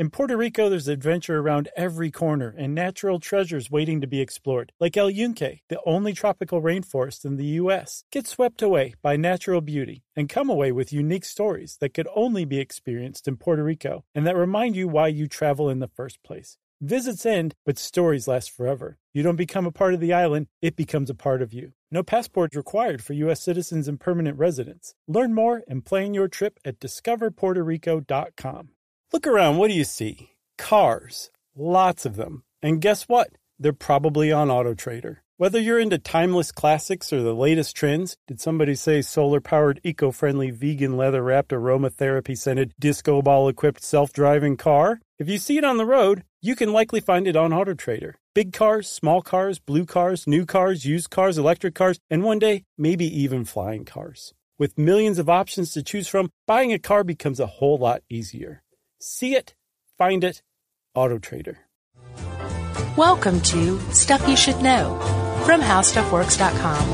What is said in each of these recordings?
In Puerto Rico, there's adventure around every corner and natural treasures waiting to be explored, like El Yunque, the only tropical rainforest in the U.S. Get swept away by natural beauty and come away with unique stories that could only be experienced in Puerto Rico and that remind you why you travel in the first place. Visits end, but stories last forever. You don't become a part of the island, it becomes a part of you. No passport required for U.S. citizens and permanent residents. Learn more and plan your trip at discoverpuertorico.com. Look around, what do you see? Cars. Lots of them. And guess what? They're probably on AutoTrader. Whether you're into timeless classics or the latest trends, did somebody say solar-powered, eco-friendly, vegan, leather-wrapped, aromatherapy-scented, disco ball-equipped, self-driving car? If you see it on the road, you can likely find it on AutoTrader. Big cars, small cars, blue cars, new cars, used cars, electric cars, and one day, maybe even flying cars. With millions of options to choose from, buying a car becomes a whole lot easier. See it, find it, AutoTrader. Welcome to Stuff You Should Know from HowStuffWorks.com.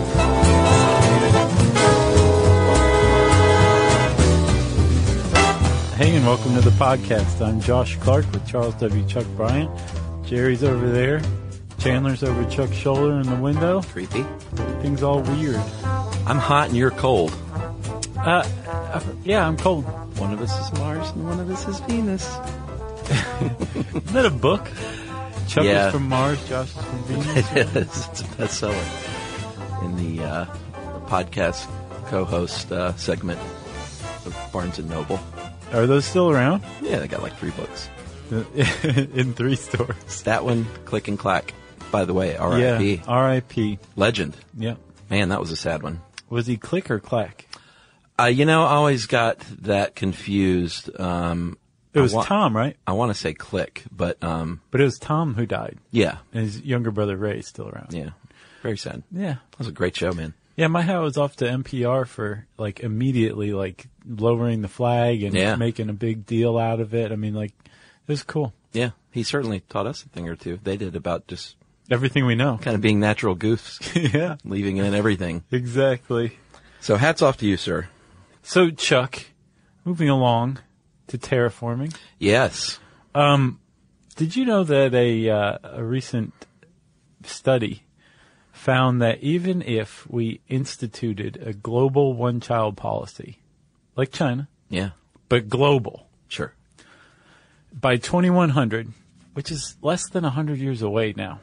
Hey, and welcome to the podcast. I'm Josh Clark with Charles W. Chuck Bryant. Jerry's over there. Chandler's over Chuck's shoulder in the window. Creepy. Everything's all weird. I'm hot and you're cold. Yeah, I'm cold. One of us is Mars and one of us is Venus. Isn't that a book? Chuck is from Mars, Josh is from Venus. It is. It's a bestseller in the podcast co-host segment of Barnes & Noble. Are those still around? Yeah, they got like 3 books. In 3 stores. That one, Click and Clack. By the way, R.I.P. Yeah, R.I.P. Legend. Yeah. Man, that was a sad one. Was he Click or Clack? I always got that confused. It was Tom, right? I want to say Click, but it was Tom who died. Yeah. And his younger brother Ray is still around. Yeah. Very sad. Yeah. That was a great show, man. Yeah, my hat was off to NPR for immediately lowering the flag and making a big deal out of it. I mean, it was cool. Yeah, he certainly taught us a thing or two. They did about just everything we know, kind of being natural goofs. Yeah, leaving in everything. Exactly. So hats off to you, sir. So Chuck, moving along to terraforming. Yes. Did you know that a recent study found that even if we instituted a global one-child policy, like China, but global, sure, by 2100, which is less than 100 years away now,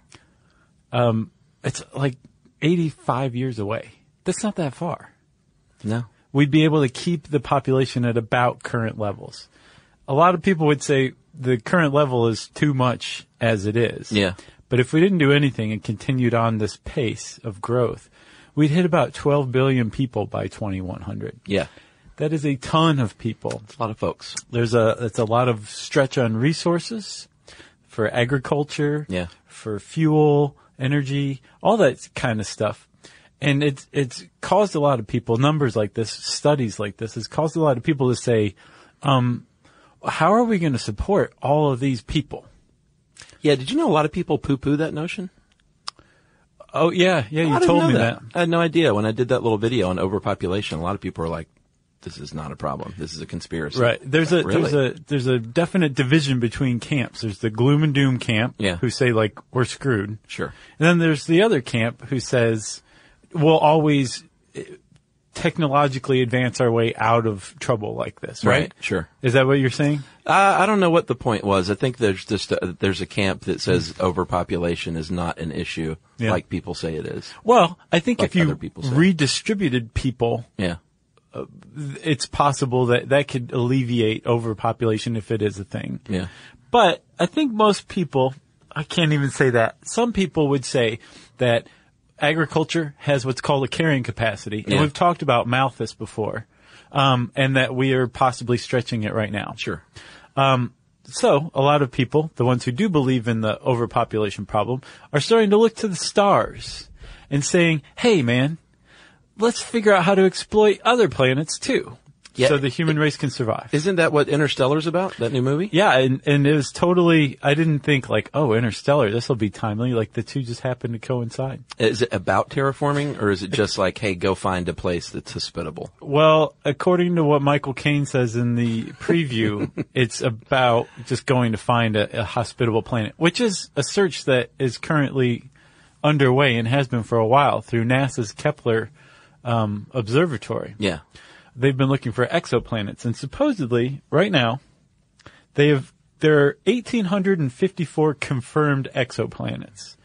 it's like 85 years away. That's not that far. No. We'd be able to keep the population at about current levels. A lot of people would say the current level is too much as it is. Yeah. But if we didn't do anything and continued on this pace of growth, we'd hit about 12 billion people by 2100. Yeah. That is a ton of people. It's a lot of folks. It's a lot of stretch on resources for agriculture, for fuel, energy, all that kind of stuff. And it's caused a lot of people, numbers like this, studies like this, has caused a lot of people to say, how are we going to support all of these people? Yeah, did you know a lot of people poo-poo that notion? Oh, yeah, you told me that. I had no idea. When I did that little video on overpopulation, a lot of people were like, this is not a problem. This is a conspiracy. Right. There's a definite division between camps. There's the gloom and doom camp who say, we're screwed. Sure. And then there's the other camp who says, we'll always technologically advance our way out of trouble like this, right? Sure. Is that what you're saying? I don't know what the point was. I think there's just there's a camp that says overpopulation is not an issue like people say it is. Well, I think like if you redistributed people, it's possible that could alleviate overpopulation if it is a thing. Yeah. But I think most people, I can't even say that. Some people would say that agriculture has what's called a carrying capacity. And we've talked about Malthus before, and that we are possibly stretching it right now. Sure. So a lot of people, the ones who do believe in the overpopulation problem, are starting to look to the stars and saying, hey, man, let's figure out how to exploit other planets too. Yeah. so the human race can survive. Isn't that what Interstellar's about, that new movie? Yeah, and it was totally, I didn't think like, oh, Interstellar, this will be timely. Like the two just happen to coincide. Is it about terraforming, or is it just like, hey, go find a place that's hospitable? Well, according to what Michael Caine says in the preview, it's about just going to find a hospitable planet, which is a search that is currently underway and has been for a while through NASA's Kepler observatory. Yeah. They've been looking for exoplanets, and supposedly, right now, there are 1,854 confirmed exoplanets,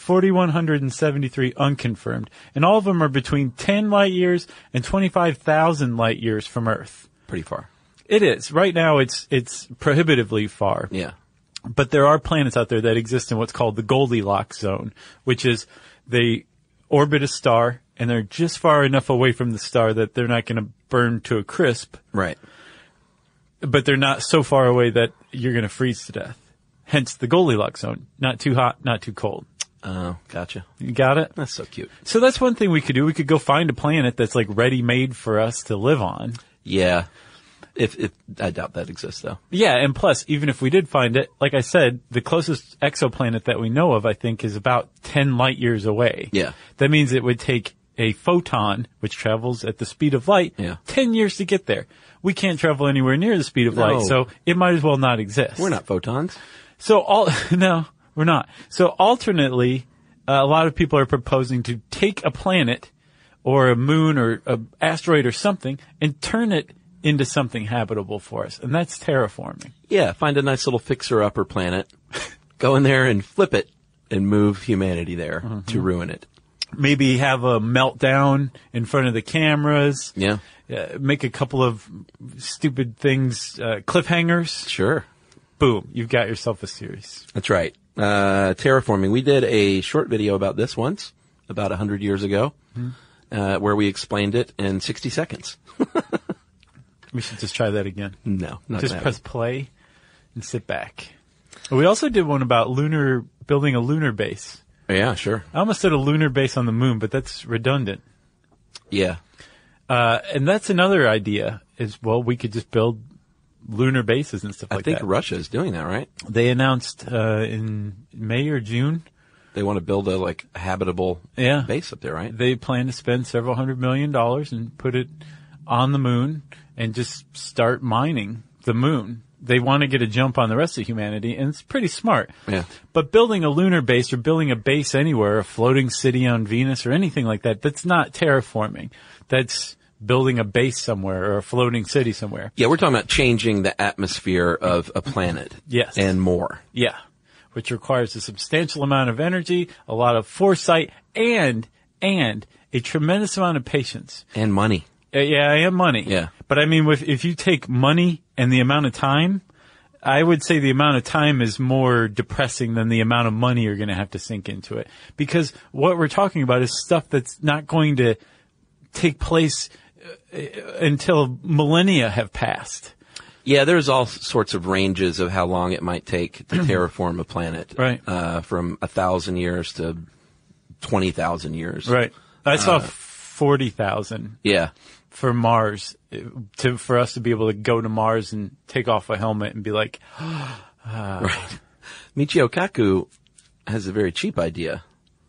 4,173 unconfirmed, and all of them are between 10 light years and 25,000 light years from Earth. Pretty far. It is. Right now, it's prohibitively far. Yeah. But there are planets out there that exist in what's called the Goldilocks zone, which is they orbit a star, and they're just far enough away from the star that they're not going to burn to a crisp. Right. But they're not so far away that you're going to freeze to death. Hence the Goldilocks zone. Not too hot, not too cold. Oh, gotcha. You got it? That's so cute. So that's one thing we could do. We could go find a planet that's like ready-made for us to live on. Yeah. If I doubt that exists, though. Yeah, and plus, even if we did find it, like I said, the closest exoplanet that we know of, I think, is about 10 light years away. Yeah. That means it would take a photon, which travels at the speed of light, 10 years to get there. We can't travel anywhere near the speed of light, so it might as well not exist. We're not photons. So no, we're not. So alternately, a lot of people are proposing to take a planet or a moon or an asteroid or something and turn it into something habitable for us. And that's terraforming. Yeah, find a nice little fixer-upper planet, go in there and flip it, and move humanity there to ruin it. Maybe have a meltdown in front of the cameras. Yeah. Make a couple of stupid things, cliffhangers. Sure. Boom, you've got yourself a series. That's right. Terraforming. We did a short video about this once, about 100 years ago, where we explained it in 60 seconds. We should just try that again. No, not just that. press play and sit back. We also did one about building a lunar base. Yeah, sure. I almost did a lunar base on the moon, but that's redundant. Yeah. And that's another idea is, well, we could just build lunar bases and stuff like that. I think Russia is doing that, right? They announced in May or June. They want to build a habitable base up there, right? They plan to spend several $100 million and put it on the moon and just start mining the moon. They want to get a jump on the rest of humanity, and it's pretty smart. Yeah. But building a lunar base or building a base anywhere, a floating city on Venus or anything like that, that's not terraforming. That's building a base somewhere or a floating city somewhere. Yeah, we're talking about changing the atmosphere of a planet. Yes. And more. Yeah. Which requires a substantial amount of energy, a lot of foresight, and a tremendous amount of patience. And money. And money. Yeah. But I mean, if you take money and the amount of time, I would say the amount of time is more depressing than the amount of money you're going to have to sink into it. Because what we're talking about is stuff that's not going to take place until millennia have passed. Yeah, there's all sorts of ranges of how long it might take to terraform a planet. Right. From 1,000 years to 20,000 years. Right. I saw 40,000. Yeah. For Mars, for us to be able to go to Mars and take off a helmet and be like, Right. Michio Kaku has a very cheap idea.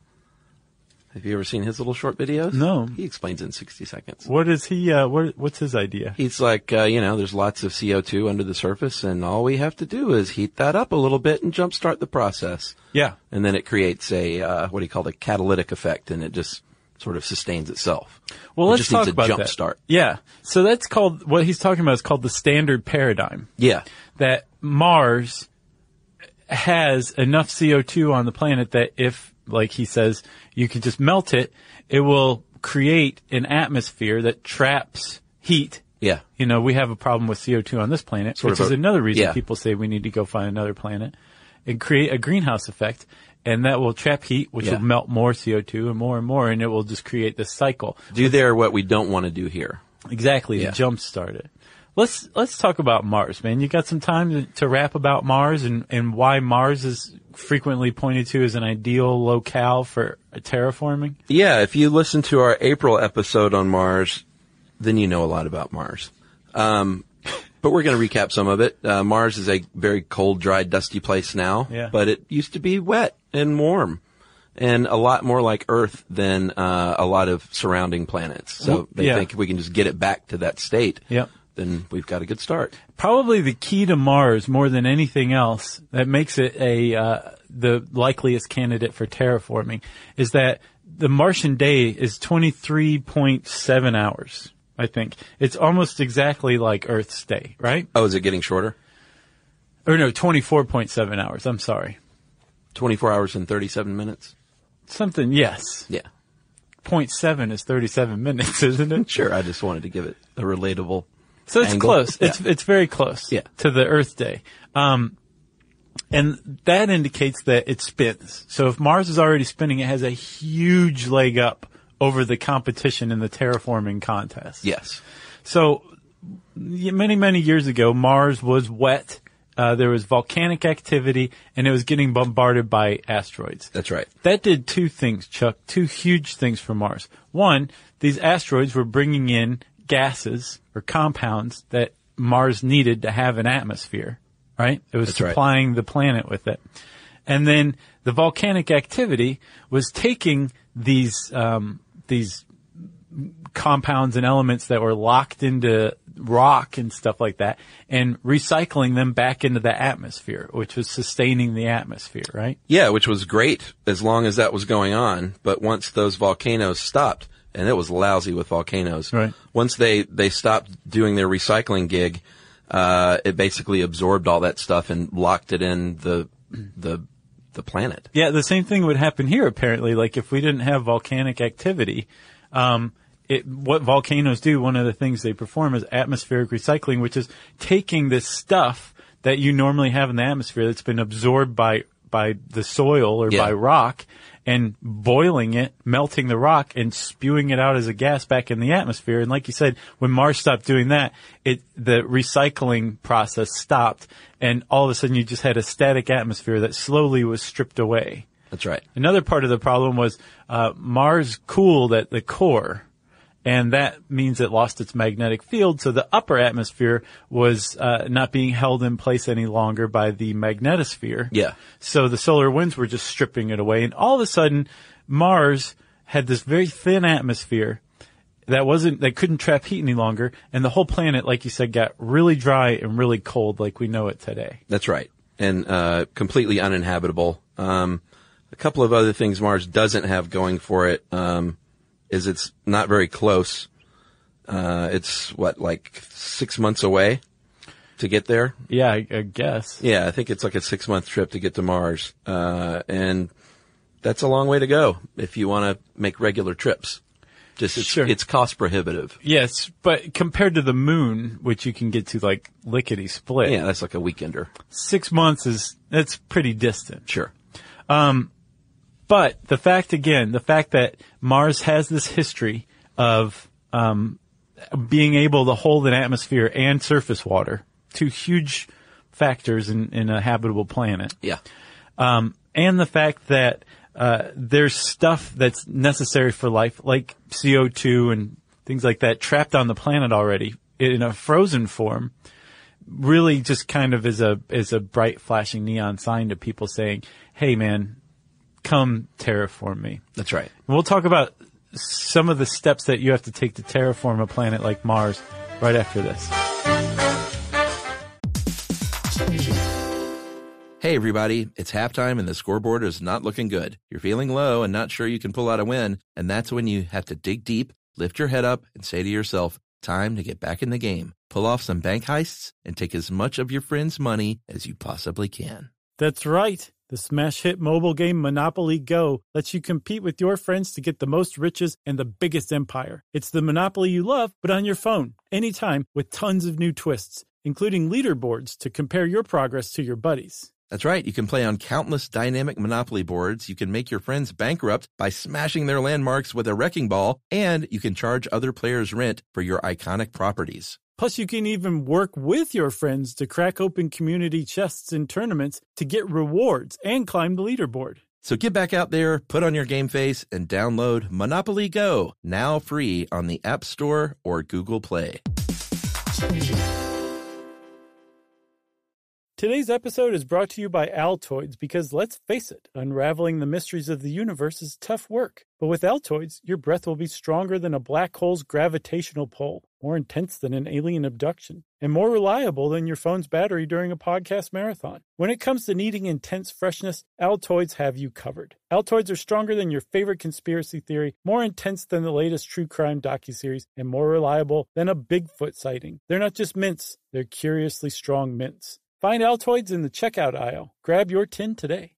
Have you ever seen his little short videos? No. He explains it in 60 seconds. What is he, what's his idea? He's like, there's lots of CO2 under the surface, and all we have to do is heat that up a little bit and jumpstart the process. Yeah. And then it creates a catalytic effect, and it just sort of sustains itself. Well, let's talk about jump that. Start. Yeah. So that's called, what he's talking about is called the standard paradigm. Yeah. That Mars has enough CO2 on the planet that if, like he says, you can just melt it, it will create an atmosphere that traps heat. Yeah. We have a problem with CO2 on this planet, which is another reason people say we need to go find another planet and create a greenhouse effect. And that will trap heat, which will melt more CO2 and more, and it will just create this cycle. Do there what we don't want to do here. Exactly, to jumpstart it. Let's talk about Mars, man. You got some time to rap about Mars and why Mars is frequently pointed to as an ideal locale for terraforming? Yeah, if you listen to our April episode on Mars, then you know a lot about Mars. But we're going to recap some of it. Mars is a very cold, dry, dusty place now, but it used to be wet and warm and a lot more like Earth than a lot of surrounding planets. So they think if we can just get it back to that state, then we've got a good start. Probably the key to Mars, more than anything else, that makes it the likeliest candidate for terraforming, is that the Martian day is 23.7 hours. I think it's almost exactly like Earth's day, right? Oh, is it getting shorter? Or no, 24.7 hours. I'm sorry. 24 hours and 37 minutes? Something, yes. Yeah. 0.7 is 37 minutes, isn't it? Sure. I just wanted to give it a relatable So it's angle. close. It's very close to the Earth day. And that indicates that it spins. So if Mars is already spinning, it has a huge leg up over the competition in the terraforming contest. Yes. So many, many years ago, Mars was wet. There was volcanic activity, and it was getting bombarded by asteroids. That's right. That did two things, Chuck, two huge things for Mars. One, these asteroids were bringing in gases or compounds that Mars needed to have an atmosphere, right? It was supplying the planet with it. And then the volcanic activity was taking these compounds and elements that were locked into rock and stuff like that and recycling them back into the atmosphere, which was sustaining the atmosphere, right? Yeah, which was great as long as that was going on. But once those volcanoes stopped, and it was lousy with volcanoes, right? Once they stopped doing their recycling gig, it basically absorbed all that stuff and locked it in the planet. Yeah, the same thing would happen here, apparently. Like, if we didn't have volcanic activity, what volcanoes do, one of the things they perform is atmospheric recycling, which is taking this stuff that you normally have in the atmosphere that's been absorbed by the soil or by rock, and boiling it, melting the rock, and spewing it out as a gas back in the atmosphere. And like you said, when Mars stopped doing that, the recycling process stopped, and all of a sudden you just had a static atmosphere that slowly was stripped away. That's right. Another part of the problem was Mars cooled at the core, and that means it lost its magnetic field, so the upper atmosphere was not being held in place any longer by the magnetosphere. Yeah. So the solar winds were just stripping it away, and all of a sudden Mars had this very thin atmosphere that couldn't trap heat any longer, and the whole planet, like you said, got really dry and really cold like we know it today. That's right. And completely uninhabitable. A couple of other things Mars doesn't have going for it is it's not very close. It's like 6 months away to get there? Yeah, I guess. Yeah, I think it's like a 6-month trip to get to Mars. And that's a long way to go if you want to make regular trips. It's cost prohibitive. Yes, but compared to the moon, which you can get to like lickety split. Yeah, that's like a weekender. 6 months that's pretty distant. Sure. But the fact that Mars has this history of being able to hold an atmosphere and surface water, two huge factors in a habitable planet. Yeah. And the fact that there's stuff that's necessary for life, like CO2 and things like that, trapped on the planet already in a frozen form, really just kind of is a bright flashing neon sign to people saying, hey man, come terraform me. That's right. And we'll talk about some of the steps that you have to take to terraform a planet like Mars right after this. Hey everybody, it's halftime and the scoreboard is not looking good. You're feeling low and not sure you can pull out a win, and that's when you have to dig deep, lift your head up, and say to yourself, time to get back in the game. Pull off some bank heists and take as much of your friends' money as you possibly can. That's right. The smash hit mobile game Monopoly Go lets you compete with your friends to get the most riches and the biggest empire. It's the Monopoly you love, but on your phone, anytime, with tons of new twists, including leaderboards to compare your progress to your buddies. That's right. You can play on countless dynamic Monopoly boards. You can make your friends bankrupt by smashing their landmarks with a wrecking ball, and you can charge other players rent for your iconic properties. Plus, you can even work with your friends to crack open community chests in tournaments to get rewards and climb the leaderboard. So get back out there, put on your game face, and download Monopoly Go, now free on the App Store or Google Play. Today's episode is brought to you by Altoids because, let's face it, unraveling the mysteries of the universe is tough work. But with Altoids, your breath will be stronger than a black hole's gravitational pull, more intense than an alien abduction, and more reliable than your phone's battery during a podcast marathon. When it comes to needing intense freshness, Altoids have you covered. Altoids are stronger than your favorite conspiracy theory, more intense than the latest true crime docuseries, and more reliable than a Bigfoot sighting. They're not just mints, they're curiously strong mints. Find Altoids in the checkout aisle. Grab your tin today.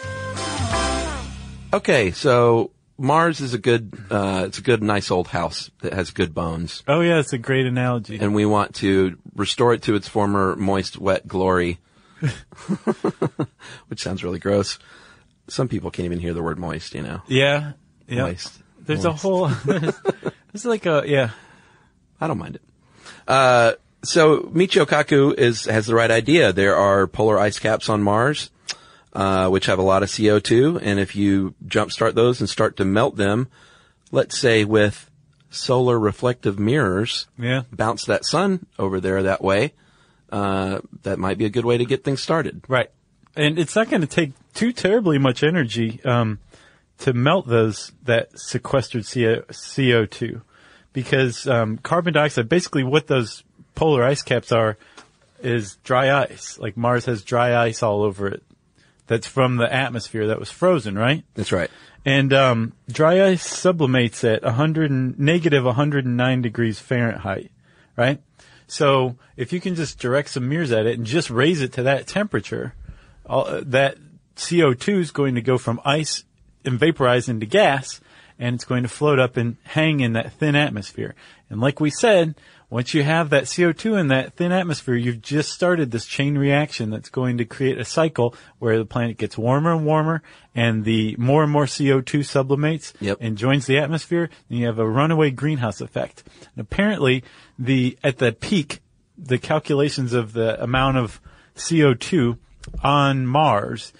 Okay, so Mars is a good, nice old house that has good bones. Oh yeah, it's a great analogy. And we want to restore it to its former moist, wet glory. Which sounds really gross. Some people can't even hear the word moist, you know? Yeah. Yeah. Moist. There's moist. a whole, it's like yeah. I don't mind it. So Michio Kaku has the right idea. There are polar ice caps on Mars, which have a lot of CO2, and if you jumpstart those and start to melt them, let's say with solar reflective mirrors, bounce that sun over there that way, that might be a good way to get things started. Right. And it's not going to take too terribly much energy, to melt that sequestered CO2, because, carbon dioxide, basically what those polar ice caps is dry ice. Like Mars has dry ice all over it. That's from the atmosphere that was frozen, right? That's right. And dry ice sublimates at negative 109 degrees Fahrenheit, right? So if you can just direct some mirrors at it and just raise it to that temperature, that CO2 is going to go from ice and vaporize into gas, and it's going to float up and hang in that thin atmosphere. And like we said, once you have that CO2 in that thin atmosphere, you've just started this chain reaction that's going to create a cycle where the planet gets warmer and warmer, and the more and more CO2 sublimates and joins the atmosphere, and you have a runaway greenhouse effect. And apparently, at the peak, the calculations of the amount of CO2 on Mars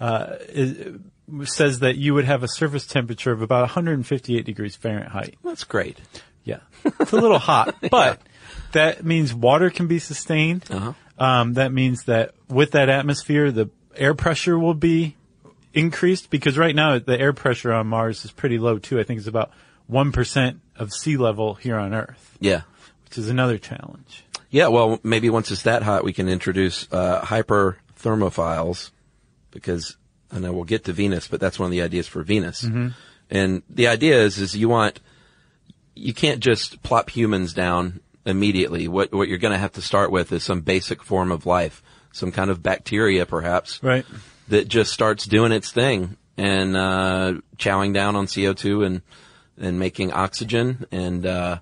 says that you would have a surface temperature of about 158 degrees Fahrenheit. That's great. Yeah. It's a little hot, but that means water can be sustained. That means that with that atmosphere, the air pressure will be increased, because right now the air pressure on Mars is pretty low too. I think it's about 1% of sea level here on Earth. Yeah. Which is another challenge. Yeah, well, maybe once it's that hot, we can introduce hyperthermophiles, because I know we'll get to Venus, but that's one of the ideas for Venus. Mm-hmm. And the idea is you can't just plop humans down immediately. What you're going to have to start with is some basic form of life, some kind of bacteria perhaps, right, that just starts doing its thing and chowing down on CO2 and making oxygen, and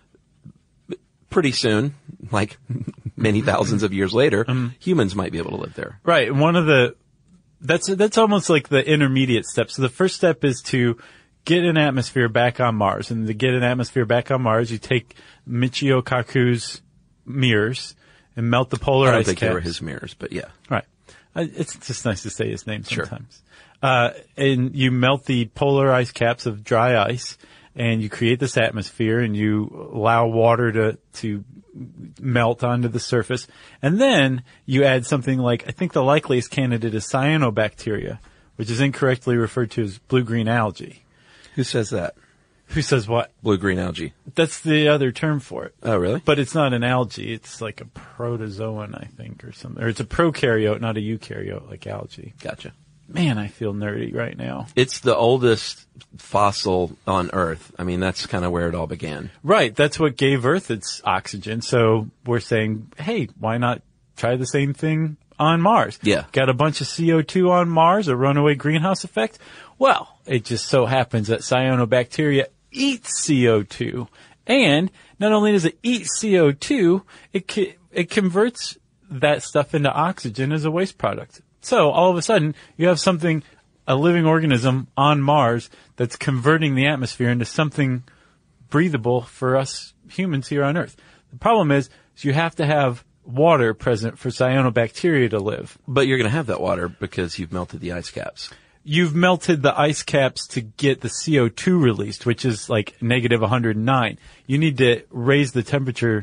pretty soon, like many thousands of years later, humans might be able to live there. Right. And that's almost like the intermediate step. So the first step is to get an atmosphere back on Mars. And to get an atmosphere back on Mars, you take Michio Kaku's mirrors and melt the polar ice caps. I don't think they were his mirrors, but yeah. Right. It's just nice to say his name sometimes. Sure. And you melt the polar ice caps of dry ice, and you create this atmosphere, and you allow water to melt onto the surface. And then you add something like, I think the likeliest candidate is cyanobacteria, which is incorrectly referred to as blue-green algae. Who says that? Who says what? Blue-green algae. That's the other term for it. Oh, really? But it's not an algae. It's like a protozoan, I think, or something. Or it's a prokaryote, not a eukaryote, like algae. Gotcha. Man, I feel nerdy right now. It's the oldest fossil on Earth. I mean, that's kind of where it all began. Right. That's what gave Earth its oxygen. So we're saying, hey, why not try the same thing on Mars? Yeah. Got a bunch of CO2 on Mars, a runaway greenhouse effect? Well, it just so happens that cyanobacteria eats CO2. And not only does it eat CO2, it converts that stuff into oxygen as a waste product. So all of a sudden, you have a living organism on Mars that's converting the atmosphere into something breathable for us humans here on Earth. The problem is you have to have water present for cyanobacteria to live. But you're going to have that water because you've melted the ice caps. You've melted the ice caps to get the CO2 released, which is like negative 109. You need to raise the temperature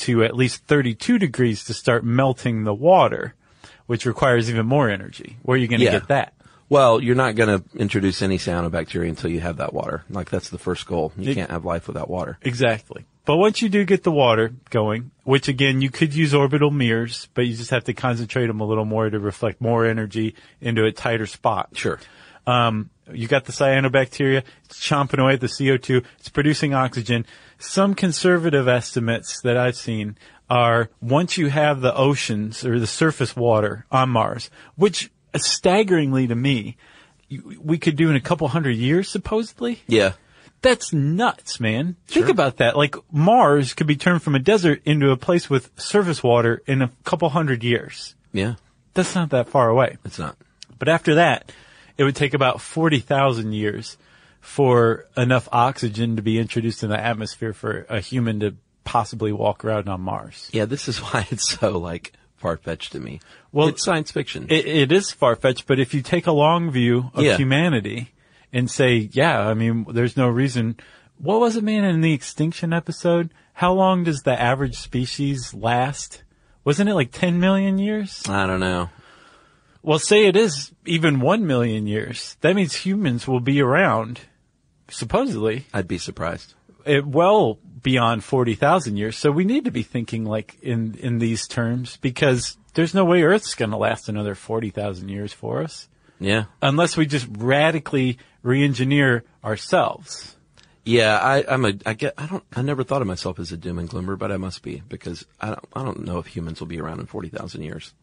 to at least 32 degrees to start melting the water, which requires even more energy. Where are you going to get that? Well, you're not going to introduce any cyanobacteria until you have that water. Like, that's the first goal. You can't have life without water. Exactly. But once you do get the water going, which again, you could use orbital mirrors, but you just have to concentrate them a little more to reflect more energy into a tighter spot. Sure. You got the cyanobacteria, it's chomping away at the CO2, it's producing oxygen. Some conservative estimates that I've seen are once you have the oceans or the surface water on Mars, which staggeringly to me, we could do in a couple hundred years, supposedly. Yeah. That's nuts, man. Sure. Think about that. Like, Mars could be turned from a desert into a place with surface water in a couple hundred years. Yeah. That's not that far away. It's not. But after that, it would take about 40,000 years for enough oxygen to be introduced in the atmosphere for a human to possibly walk around on Mars. Yeah, this is why it's so, like, far-fetched to me. Well, it's science fiction. It is far-fetched, but if you take a long view of humanity and say, I mean, there's no reason. What was it, man, in the extinction episode? How long does the average species last? Wasn't it like 10 million years? I don't know. Well, say it is even 1 million years. That means humans will be around, supposedly. I'd be surprised. Well beyond 40,000 years. So we need to be thinking like in these terms, because there's no way Earth's going to last another 40,000 years for us. Yeah. Unless we just radically re-engineer ourselves. Yeah, I never thought of myself as a doom and gloomer, but I must be, because I don't know if humans will be around in 40,000 years.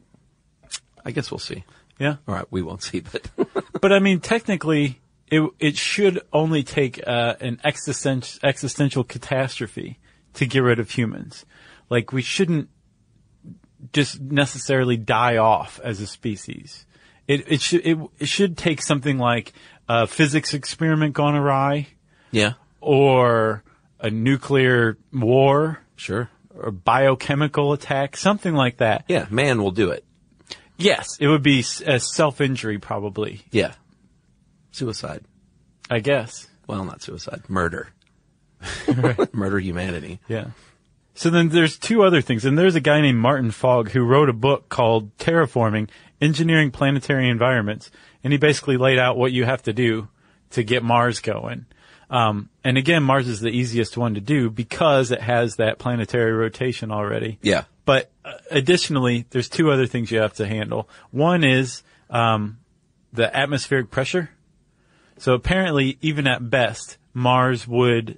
I guess we'll see. Yeah. All right, we won't see, but. But I mean, technically, it should only take an existential catastrophe to get rid of humans. Like, we shouldn't just necessarily die off as a species. It should take something like a physics experiment gone awry. Yeah. Or a nuclear war. Sure. Or biochemical attack, something like that. Yeah, man will do it. Yes, it would be a self-injury probably. Yeah. Suicide. I guess. Well, not suicide. Murder. Right. Murder humanity. Yeah. So then there's two other things, and there's a guy named Martin Fogg who wrote a book called Terraforming, Engineering Planetary Environments, and he basically laid out what you have to do to get Mars going. And again, Mars is the easiest one to do because it has that planetary rotation already. Yeah. But additionally, there's two other things you have to handle. One is the atmospheric pressure. So apparently, even at best, Mars would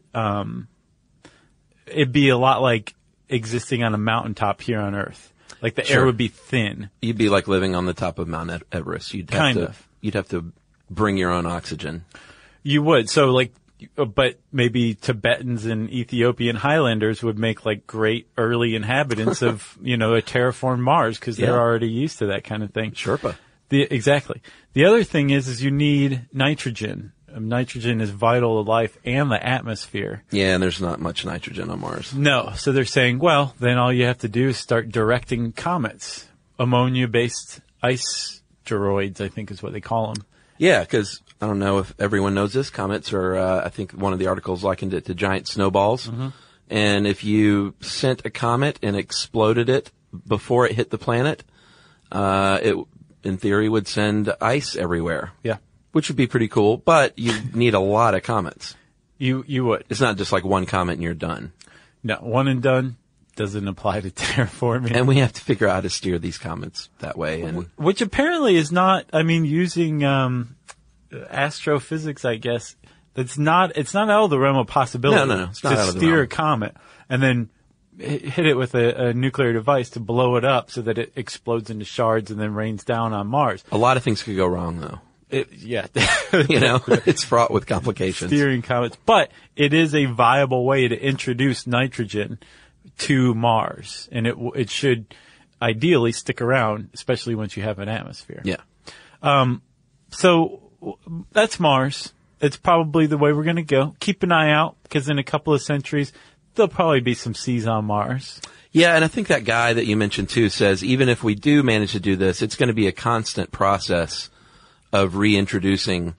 it'd be a lot like existing on a mountaintop here on Earth. Like the air would be thin. You'd be like living on the top of Mount Everest. You'd have to bring your own oxygen. You would. So like, but maybe Tibetans and Ethiopian Highlanders would make like great early inhabitants of, a terraformed Mars because they're already used to that kind of thing. Sherpa. Exactly. The other thing is you need nitrogen. Nitrogen is vital to life and the atmosphere. Yeah, and there's not much nitrogen on Mars. No. So they're saying, well, then all you have to do is start directing comets. Ammonia-based asteroids, I think is what they call them. Yeah, because I don't know if everyone knows this. Comets are, I think one of the articles likened it to giant snowballs. Mm-hmm. And if you sent a comet and exploded it before it hit the planet, it, in theory, would send ice everywhere. Yeah. Which would be pretty cool, but you need a lot of comets. You would. It's not just like one comet and you're done. No, one and done doesn't apply to terraforming. And we have to figure out how to steer these comets that way. And which apparently is not, using astrophysics, I guess, it's not out of the realm of possibility. No. It's not out of the realm. To steer a comet and then hit it with a nuclear device to blow it up so that it explodes into shards and then rains down on Mars. A lot of things could go wrong, though. It's fraught with complications. Steering comets. But it is a viable way to introduce nitrogen to Mars. And it should ideally stick around, especially once you have an atmosphere. Yeah. So that's Mars. It's probably the way we're going to go. Keep an eye out, because in a couple of centuries, there'll probably be some seas on Mars. Yeah, and I think that guy that you mentioned, too, says even if we do manage to do this, it's going to be a constant process of reintroducing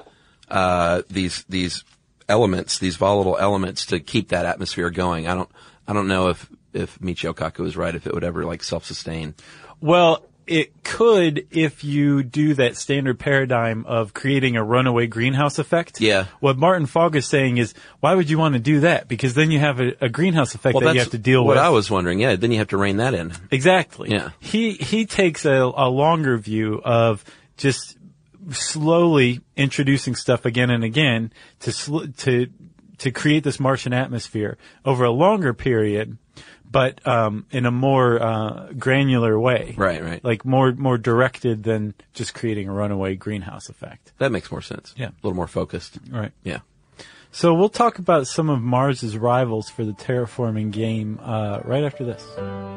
these elements, these volatile elements, to keep that atmosphere going. I don't know if if Michio Kaku was right, if it would ever like self-sustain. Well, it could if you do that standard paradigm of creating a runaway greenhouse effect. Yeah. What Martin Fogg is saying is, why would you want to do that? Because then you have a greenhouse effect that you have to deal with. What I was wondering, yeah, then you have to rein that in. Exactly. Yeah. He takes a longer view of just slowly introducing stuff again and again to create this Martian atmosphere over a longer period. But in a more granular way. Right. Like more directed than just creating a runaway greenhouse effect. That makes more sense. Yeah. A little more focused. Right. Yeah. So we'll talk about some of Mars's rivals for the terraforming game right after this.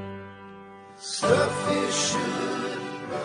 Stuff you should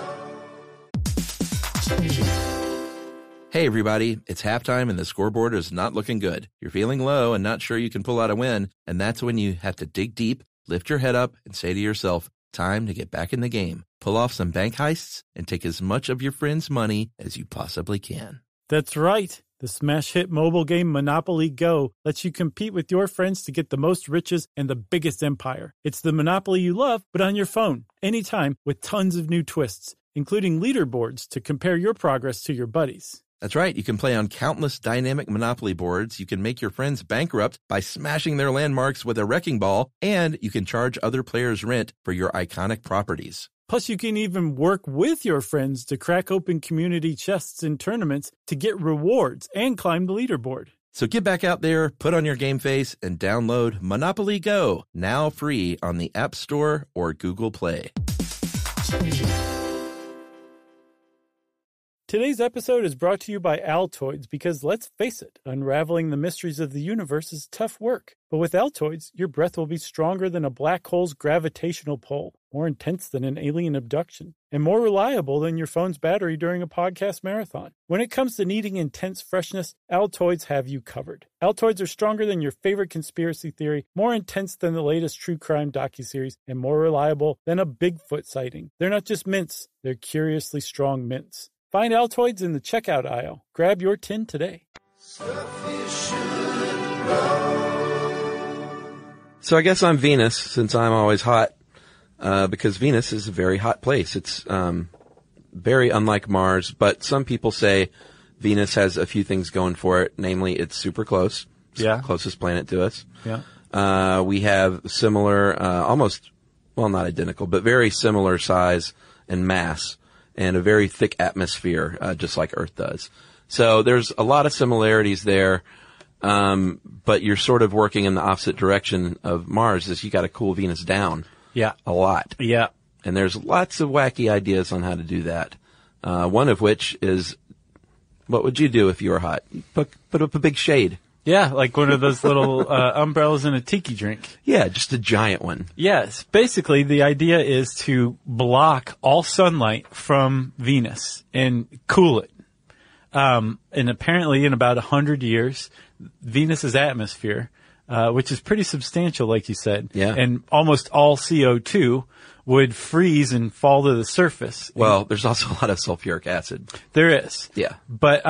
know. Hey everybody, it's halftime and the scoreboard is not looking good. You're feeling low and not sure you can pull out a win, and that's when you have to dig deep, lift your head up, and say to yourself, time to get back in the game. Pull off some bank heists and take as much of your friends' money as you possibly can. That's right. The smash hit mobile game Monopoly Go lets you compete with your friends to get the most riches and the biggest empire. It's the Monopoly you love, but on your phone, anytime, with tons of new twists, including leaderboards to compare your progress to your buddies. That's right. You can play on countless dynamic Monopoly boards. You can make your friends bankrupt by smashing their landmarks with a wrecking ball, and you can charge other players rent for your iconic properties. Plus, you can even work with your friends to crack open community chests in tournaments to get rewards and climb the leaderboard. So get back out there, put on your game face, and download Monopoly Go, now free on the App Store or Google Play. Today's episode is brought to you by Altoids because, let's face it, unraveling the mysteries of the universe is tough work. But with Altoids, your breath will be stronger than a black hole's gravitational pull, more intense than an alien abduction, and more reliable than your phone's battery during a podcast marathon. When it comes to needing intense freshness, Altoids have you covered. Altoids are stronger than your favorite conspiracy theory, more intense than the latest true crime docuseries, and more reliable than a Bigfoot sighting. They're not just mints, they're curiously strong mints. Find Altoids in the checkout aisle. Grab your tin today. Stuff you should know. So I guess I'm Venus, since I'm always hot, because Venus is a very hot place. It's very unlike Mars, but some people say Venus has a few things going for it, namely it's super close. It's the closest planet to us. Yeah. We have similar, almost, well, not identical, but very similar size and mass, and a very thick atmosphere, just like Earth does. So there's a lot of similarities there, but you're sort of working in the opposite direction of Mars, is you got to cool Venus down. Yeah. A lot. Yeah. And there's lots of wacky ideas on how to do that. One of which is, what would you do if you were hot? Put up a big shade. Yeah, like one of those little umbrellas in a tiki drink. Yeah, just a giant one. Yes. Basically, the idea is to block all sunlight from Venus and cool it. And apparently in about 100 years, Venus's atmosphere, which is pretty substantial, like you said, and almost all CO2 would freeze and fall to the surface. Well, there's also a lot of sulfuric acid. There is. Yeah. But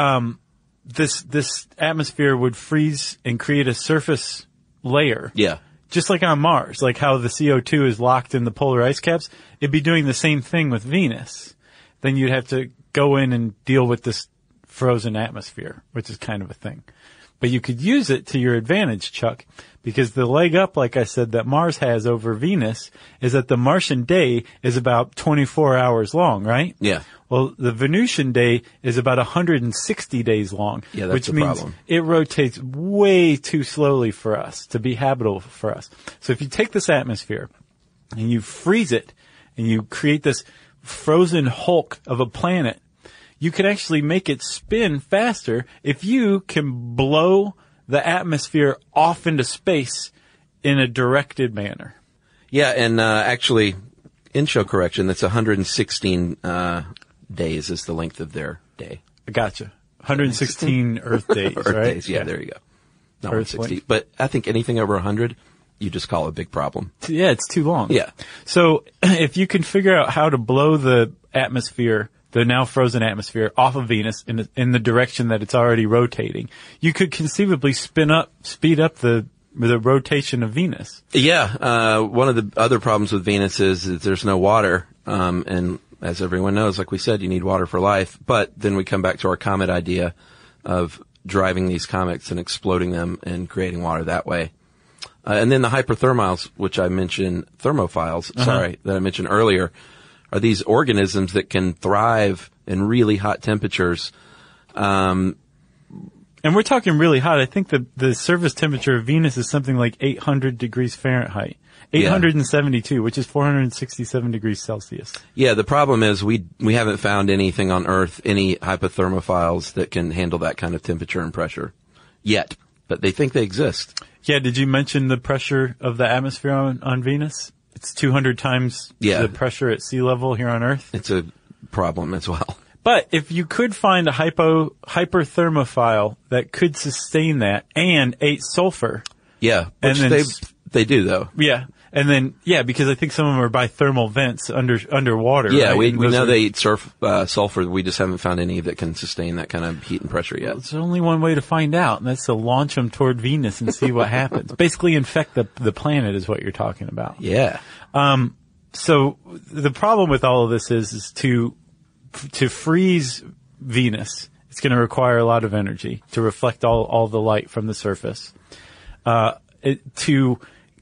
this atmosphere would freeze and create a surface layer. Yeah. Just like on Mars, like how the CO2 is locked in the polar ice caps, it'd be doing the same thing with Venus. Then you'd have to go in and deal with this frozen atmosphere, which is kind of a thing. But you could use it to your advantage, Chuck, because the leg up, like I said, that Mars has over Venus is that the Martian day is about 24 hours long, right? Yeah. Well, the Venusian day is about 160 days long, yeah, that's which the means problem. It rotates way too slowly for us to be habitable for us. So if you take this atmosphere and you freeze it and you create this frozen hulk of a planet, you can actually make it spin faster if you can blow the atmosphere off into space in a directed manner. Yeah, and actually, in-show correction, that's 116 days is the length of their day. Gotcha. 116 Earth days, Earth right? days, yeah, there you go. Not Earth 160. length. But I think anything over 100, you just call it a big problem. Yeah, it's too long. Yeah. So if you can figure out how to blow the atmosphere, the now frozen atmosphere, off of Venus in the direction that it's already rotating, you could conceivably speed up the the rotation of Venus. Yeah. One of the other problems with Venus is that there's no water. And as everyone knows, like we said, you need water for life. But then we come back to our comet idea of driving these comets and exploding them and creating water that way. And then the hyperthermials, which I mentioned, thermophiles, that I mentioned earlier, are these organisms that can thrive in really hot temperatures. And we're talking really hot. I think the surface temperature of Venus is something like 800 degrees Fahrenheit. 872, which is 467 degrees Celsius. Yeah, the problem is we haven't found anything on Earth, any hypothermophiles that can handle that kind of temperature and pressure yet. But they think they exist. Yeah, did you mention the pressure of the atmosphere on Venus? It's 200 times the pressure at sea level here on Earth. It's a problem as well. But if you could find a hyperthermophile that could sustain that and ate sulfur. Yeah, which they do though. Yeah. And then, because I think some of them are by thermal vents underwater. Yeah, right? we know they eat sulfur. We just haven't found any that can sustain that kind of heat and pressure yet. Well, there's only one way to find out, and that's to launch them toward Venus and see what happens. Basically infect the planet is what you're talking about. Yeah. So the problem with all of this is to freeze Venus, it's going to require a lot of energy to reflect all the light from the surface. To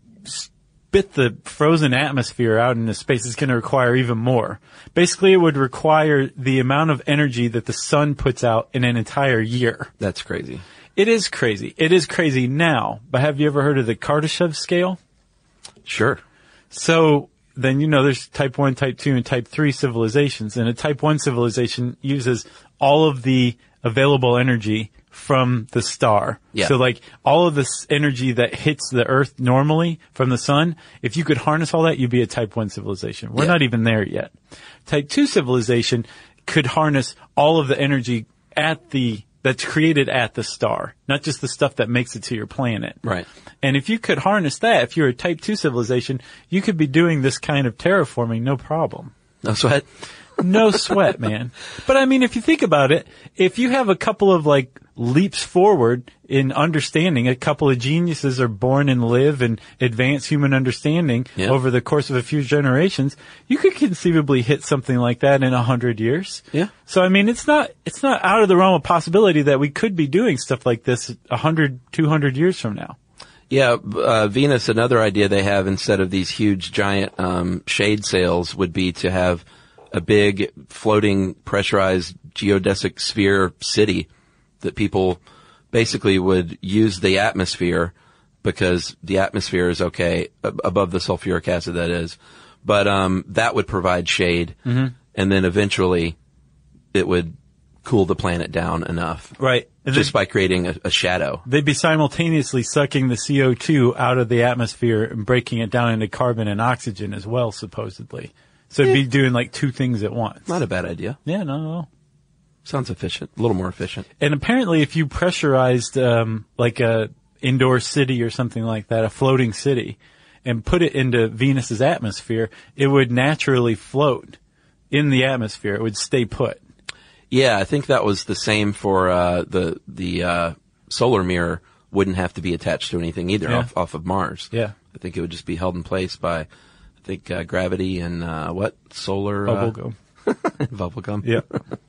spit the frozen atmosphere out into space is going to require even more. Basically, it would require the amount of energy that the sun puts out in an entire year. That's crazy. It is crazy. It is crazy now. But have you ever heard of the Kardashev scale? Sure. So then there's type 1, type 2, and type 3 civilizations. And a type 1 civilization uses all of the available energy from the star. Yeah. So like all of this energy that hits the Earth normally from the sun, if you could harness all that, you'd be a type 1 civilization. We're not even there yet. Type 2 civilization could harness all of the energy that's created at the star, not just the stuff that makes it to your planet. Right. And if you could harness that, if you're a type 2 civilization, you could be doing this kind of terraforming no problem. No sweat? No sweat, man. But I mean, if you think about it, if you have a couple of leaps forward in understanding, a couple of geniuses are born and live and advance human understanding over the course of a few generations, you could conceivably hit something like that in 100 years. Yeah. So I mean, it's not out of the realm of possibility that we could be doing stuff like this 100, 200 years from now. Yeah, Venus, another idea they have instead of these huge giant shade sails would be to have a big floating pressurized geodesic sphere city that people basically would use the atmosphere because the atmosphere is okay above the sulfuric acid that is, but that would provide shade, and then eventually it would cool the planet down enough, right? Just by creating a shadow. They'd be simultaneously sucking the CO2 out of the atmosphere and breaking it down into carbon and oxygen as well, supposedly. So it'd be doing two things at once. Not a bad idea. Yeah, no. Sounds efficient. A little more efficient. And apparently if you pressurized, a indoor city or something like that, a floating city, and put it into Venus's atmosphere, it would naturally float in the atmosphere. It would stay put. Yeah, I think that was the same for, the solar mirror wouldn't have to be attached to anything either off of Mars. Yeah. I think it would just be held in place by, gravity and, solar. Bubblegum. Bubblegum. Yeah.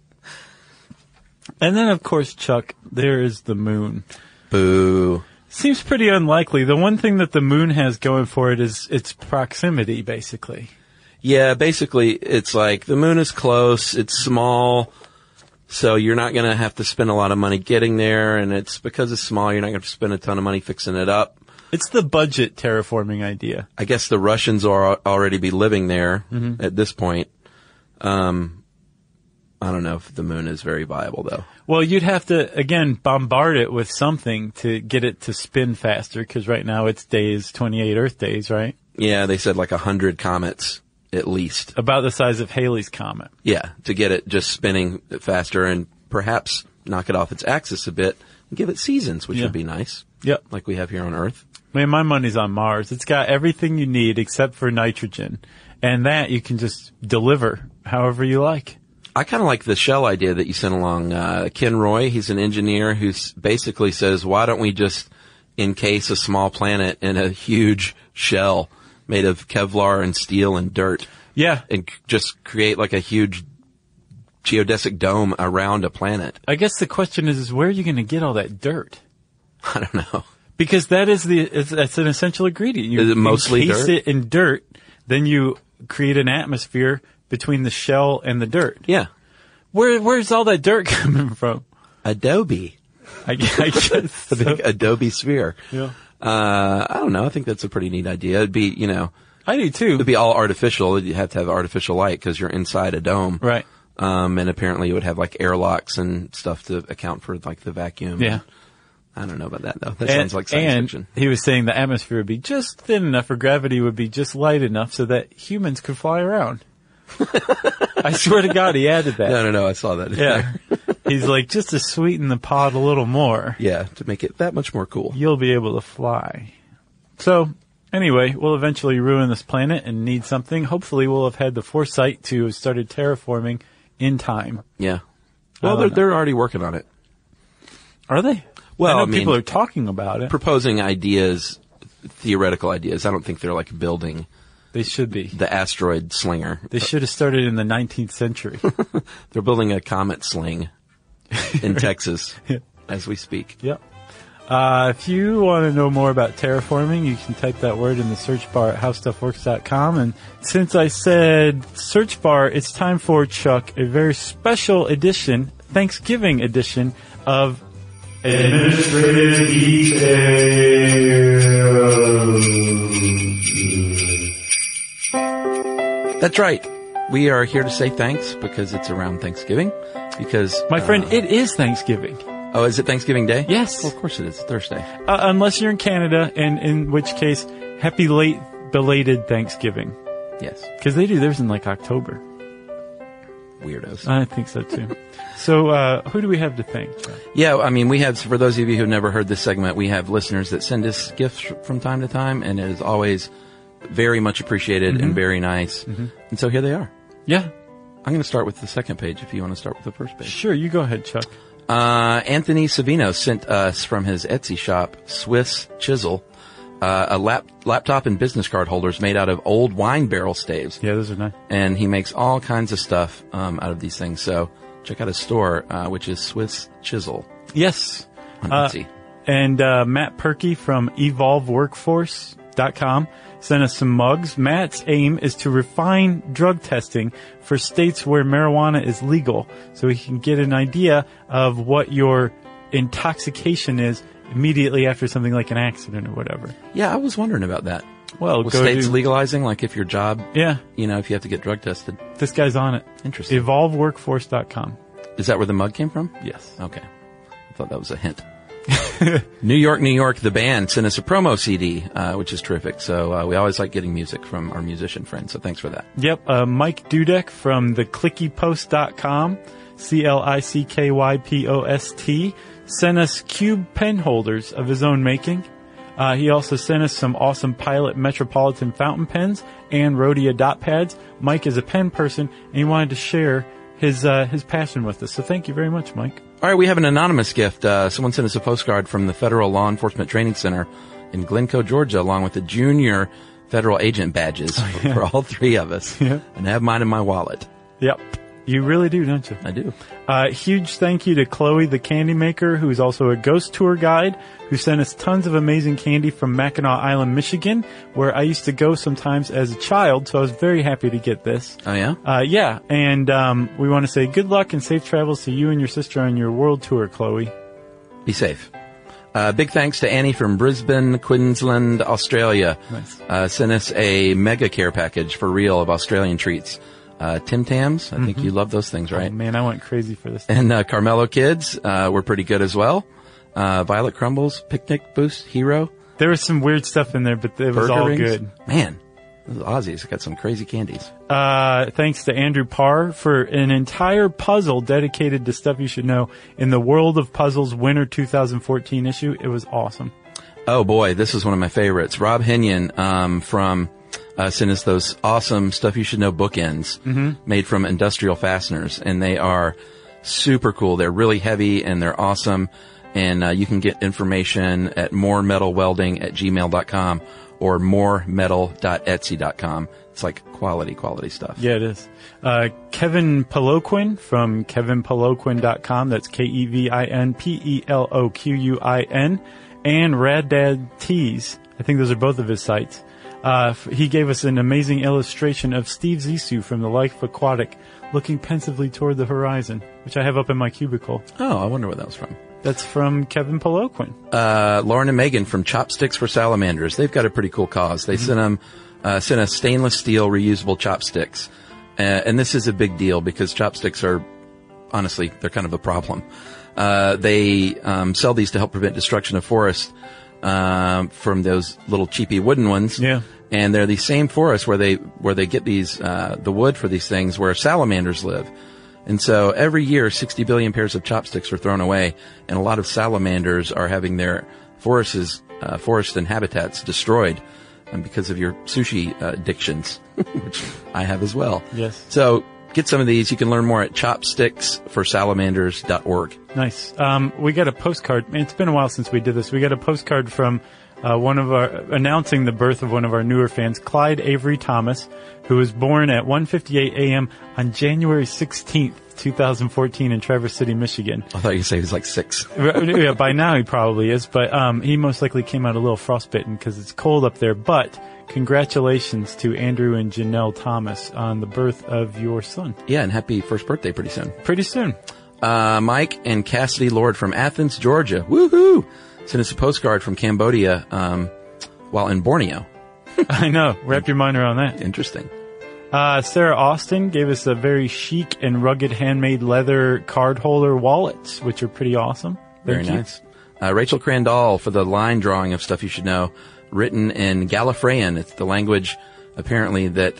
And then, of course, Chuck, there is the moon. Boo. Seems pretty unlikely. The one thing that the moon has going for it is its proximity, basically. Yeah, basically, it's like the moon is close, it's small, so you're not going to have to spend a lot of money getting there, and it's because it's small, you're not going to spend a ton of money fixing it up. It's the budget terraforming idea. I guess the Russians are already be living there at this point. I don't know if the moon is very viable, though. Well, you'd have to, again, bombard it with something to get it to spin faster, because right now its day is 28 Earth days, right? Yeah, they said 100 comets, at least. About the size of Halley's Comet. Yeah, to get it just spinning faster and perhaps knock it off its axis a bit and give it seasons, which would be nice. Yep. Like we have here on Earth. Man, my money's on Mars. It's got everything you need except for nitrogen. And that you can just deliver however you like. I kind of like the shell idea that you sent along. Ken Roy, he's an engineer who basically says, why don't we just encase a small planet in a huge shell made of Kevlar and steel and dirt. Yeah. And just create like a huge geodesic dome around a planet. I guess the question is where are you going to get all that dirt? I don't know. Because that's an essential ingredient. You Is it mostly encase dirt? it in dirt, then you create an atmosphere between the shell and the dirt. Yeah. Where's all that dirt coming from? Adobe. I guess. The big Adobe sphere. Yeah. I don't know. I think that's a pretty neat idea. It'd be, I do too. it'd be all artificial. You have to have artificial light because you're inside a dome. Right. And apparently it would have like airlocks and stuff to account for like the vacuum. Yeah. I don't know about that though. That sounds like science and fiction. he was saying the atmosphere would be just thin enough, or gravity would be just light enough so that humans could fly around. I swear to God, he added that. No. I saw that. Yeah. He's like, just to sweeten the pot a little more, Yeah. To make it that much more cool. you'll be able to fly. So, anyway, we'll eventually ruin this planet and need something. Hopefully we'll have had the foresight to have started terraforming in time. Yeah. I Well, don't they're already working on it. Are they? Well, I I know mean, people are talking about it. Proposing ideas, theoretical ideas. I don't think they're like building They should be. the asteroid slinger. They should have started in the 19th century. They're building a comet sling in Texas as we speak. Yep. If you want to know more about terraforming, you can type that word in the search bar at howstuffworks.com. And since I said search bar, it's time for, Chuck, a very special edition, Thanksgiving edition of Administrative Details. That's right. We are here to say thanks because it's around Thanksgiving. Because My friend, it is Thanksgiving. Oh, is it Thanksgiving Day? Yes. Well, of course it is. It's Thursday. Unless you're in Canada, and in which case, happy late belated Thanksgiving. Yes. Because they do theirs in like October. Weirdos. I think so too. So, who do we have to thank? Yeah, I mean, we have, for those of you who've never heard this segment, we have listeners that send us gifts from time to time, and it is always very much appreciated and very nice. And so here they are. Yeah. I'm going to start with the second page if you want to start with the first page. Sure, you go ahead, Chuck. Anthony Savino sent us from his Etsy shop, Swiss Chisel, a laptop and business card holders made out of old wine barrel staves. Yeah, those are nice. And he makes all kinds of stuff out of these things. So check out his store, which is Swiss Chisel Yes. on Etsy. And Matt Perky from evolveworkforce.com sent us some mugs. Matt's aim is to refine drug testing for states where marijuana is legal, so he can get an idea of what your intoxication is immediately after something like an accident or whatever. Yeah, I was wondering about that. Well, With go states to, legalizing, like if your job, yeah, if you have to get drug tested. this guy's on it. Interesting. Evolveworkforce.com. Is that where the mug came from? Yes. Okay. I thought that was a hint. New York, the band sent us a promo CD, which is terrific. So we always like getting music from our musician friends. So thanks for that. Yep. Mike Dudek from theclickypost.com, CLICKYPOST, sent us cube pen holders of his own making. He also sent us some awesome Pilot Metropolitan fountain pens and Rhodia dot pads. Mike is a pen person, and he wanted to share his passion with us. So thank you very much, Mike. All right, we have an anonymous gift. Someone sent us a postcard from the Federal Law Enforcement Training Center in Glencoe, Georgia, along with the junior federal agent badges for all three of us. Yeah. And I have mine in my wallet. Yep. You really do, don't you? I do. Huge thank you to Chloe, the candy maker, who's also a ghost tour guide, who sent us tons of amazing candy from Mackinac Island, Michigan, where I used to go sometimes as a child, so I was very happy to get this. Oh, yeah? Yeah, and we want to say good luck and safe travels to you and your sister on your world tour, Chloe. Be safe. Big thanks to Annie from Brisbane, Queensland, Australia. Nice. Sent us a mega care package for real of Australian treats. Tim Tams, I think you love those things, right? Oh, man, I went crazy for this. And Carmelo Kids were pretty good as well. Violet Crumbles, Picnic Boost, Hero. There was some weird stuff in there, but it was Burger all rings. good. Man, those Aussies got some crazy candies. Thanks to Andrew Parr for an entire puzzle dedicated to stuff you should know in the World of Puzzles Winter 2014 issue. It was awesome. Oh boy, this is one of my favorites. Rob Henyon from sent us those awesome Stuff You Should Know bookends made from industrial fasteners, and they are super cool. They're really heavy and they're awesome. And you can get information at moremetalwelding@gmail.com or moremetal.etsy.com. It's like quality stuff. Yeah, it is. Kevin Peloquin from kevinpeloquin.com. That's KevinPeloquin. And Rad Dad Tees. I think those are both of his sites. He gave us an amazing illustration of Steve Zissou from The Life Aquatic looking pensively toward the horizon, which I have up in my cubicle. Oh, I wonder where that was from. That's from Kevin Peloquin. Lauren and Megan from Chopsticks for Salamanders. They've got a pretty cool cause. They sent us stainless steel reusable chopsticks. And this is a big deal because chopsticks are, honestly, they're kind of a problem. They sell these to help prevent destruction of forests from those little cheapy wooden ones. Yeah. And they're the same forests where they get these the wood for these things where salamanders live. And so every year 60 billion pairs of chopsticks are thrown away, and a lot of salamanders are having their forests and habitats destroyed because of your sushi addictions, which I have as well. Yes. So get some of these. You can learn more at chopsticksforsalamanders.org. Nice. We got a postcard. It's been a while since we did this. We got a postcard from announcing the birth of one of our newer fans, Clyde Avery Thomas, who was born at 1:58 a.m. on January 16th, 2014 in Traverse City, Michigan. I thought you said he was like 6. Yeah, by now he probably is, but he most likely came out a little frostbitten because it's cold up there. But congratulations to Andrew and Janelle Thomas on the birth of your son. Yeah, and happy first birthday pretty soon. Pretty soon. Mike and Cassidy Lord from Athens, Georgia. Woohoo! Sent us a postcard from Cambodia while in Borneo. I know. Wrap your mind around that. Interesting. Sarah Austin gave us a very chic and rugged handmade leather card holder wallets, which are pretty awesome. Very nice. Rachel Crandall for the line drawing of Stuff You Should Know, written in Gallifreyan. It's the language, apparently, that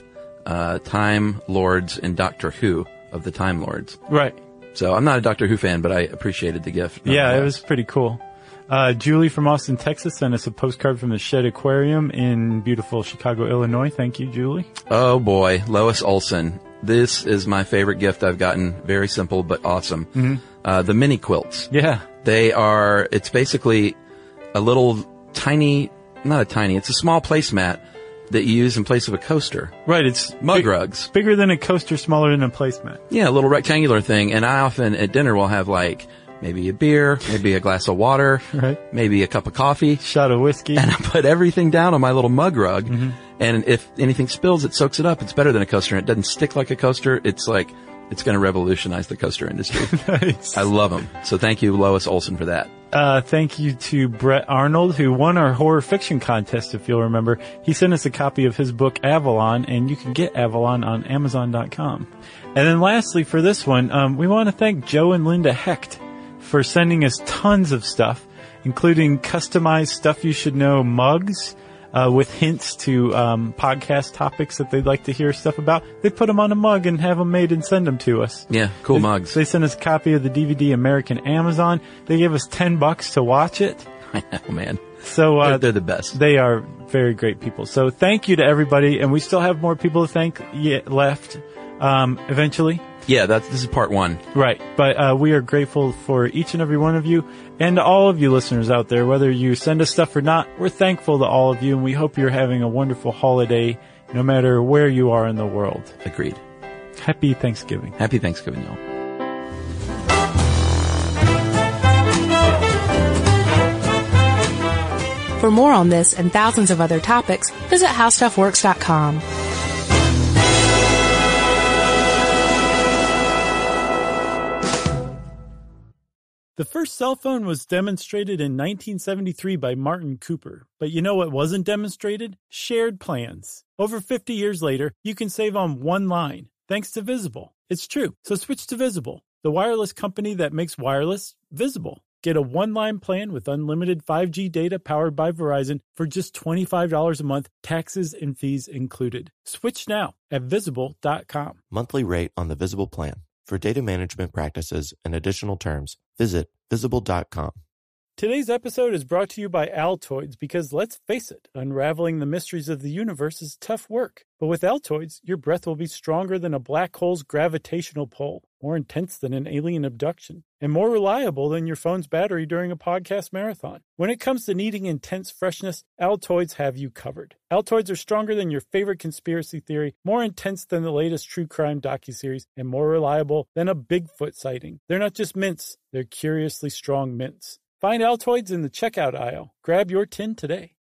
Time Lords in Doctor Who, of the Time Lords. Right. So I'm not a Doctor Who fan, but I appreciated the gift. Yeah, it was pretty cool. Julie from Austin, Texas sent us a postcard from the Shed Aquarium in beautiful Chicago, Illinois. Thank you, Julie. Oh boy, Lois Olson. This is my favorite gift I've gotten. Very simple, but awesome. Mm-hmm. The mini quilts. Yeah. It's basically a little tiny, it's a small placemat that you use in place of a coaster. Right, it's mug rugs. Bigger than a coaster, smaller than a placemat. Yeah, a little rectangular thing. And I often at dinner will have like maybe a beer, maybe a glass of water, right, maybe a cup of coffee, shot of whiskey, and I put everything down on my little mug rug. Mm-hmm. And if anything spills, it soaks it up. It's better than a coaster. And it doesn't stick like a coaster. It's like it's going to revolutionize the coaster industry. Nice. I love them. So thank you, Lois Olson, for that. Thank you to Brett Arnold, who won our horror fiction contest, if you'll remember. He sent us a copy of his book, Avalon, and you can get Avalon on Amazon.com. And then lastly, for this one, we want to thank Joe and Linda Hecht for sending us tons of stuff, including customized Stuff You Should Know mugs, with hints to podcast topics that they'd like to hear stuff about. They put them on a mug and have them made and send them to us. Yeah, cool mugs. They sent us a copy of the DVD American Amazon. They gave us $10 to watch it. I know, man. So they're the best. They are very great people. So thank you to everybody, and we still have more people to thank left eventually. Yeah, this is part 1. Right. But we are grateful for each and every one of you and to all of you listeners out there. Whether you send us stuff or not, we're thankful to all of you, and we hope you're having a wonderful holiday no matter where you are in the world. Agreed. Happy Thanksgiving. Happy Thanksgiving, y'all. For more on this and thousands of other topics, visit HowStuffWorks.com. The first cell phone was demonstrated in 1973 by Martin Cooper. But you know what wasn't demonstrated? Shared plans. Over 50 years later, you can save on one line, thanks to Visible. It's true, so switch to Visible, the wireless company that makes wireless visible. Get a one-line plan with unlimited 5G data powered by Verizon for just $25 a month, taxes and fees included. Switch now at Visible.com. Monthly rate on the Visible plan. For data management practices and additional terms, visit Visible.com. Today's episode is brought to you by Altoids because, let's face it, unraveling the mysteries of the universe is tough work. But with Altoids, your breath will be stronger than a black hole's gravitational pull, more intense than an alien abduction, and more reliable than your phone's battery during a podcast marathon. When it comes to needing intense freshness, Altoids have you covered. Altoids are stronger than your favorite conspiracy theory, more intense than the latest true crime docuseries, and more reliable than a Bigfoot sighting. They're not just mints, they're curiously strong mints. Find Altoids in the checkout aisle. Grab your tin today.